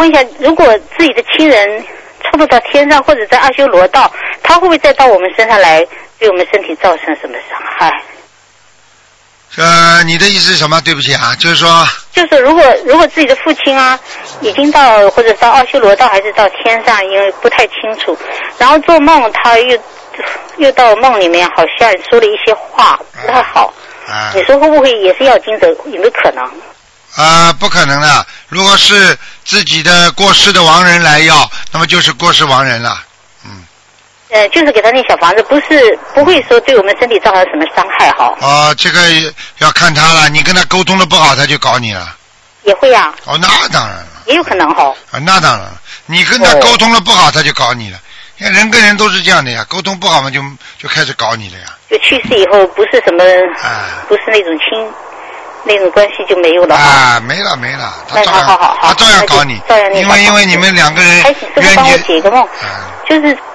问一下，如果自己的亲人超度到天上或者在阿修罗道，他会不会再到我们身上来，对我们身体造成什么伤害？ 你的意思是什么？对不起啊，就是说， 就是如果自己的父亲啊，已经到或者到阿修罗道还是到天上，因为不太清楚，然后做梦他又到梦里面，好像说了一些话不太好。你说会不会也是要经者？有没有可能？ 不可能的。如果是自己的过世的亡人来要，那么就是过世亡人了。 就是给他那小房子，不会说对我们身体造成什么伤害哈。 这个要看他了。你跟他沟通的不好，他就搞你了。也会啊。 那当然了。 也有可能哈。 那当然了。你跟他沟通的不好，他就搞你了。人跟人都是这样的呀，沟通不好嘛，就开始搞你了呀。 就去世以后，不是什么，不是那种那种关系就没有了。没了。 他照样搞你。因为你们两个人。 师傅帮我解个梦，就是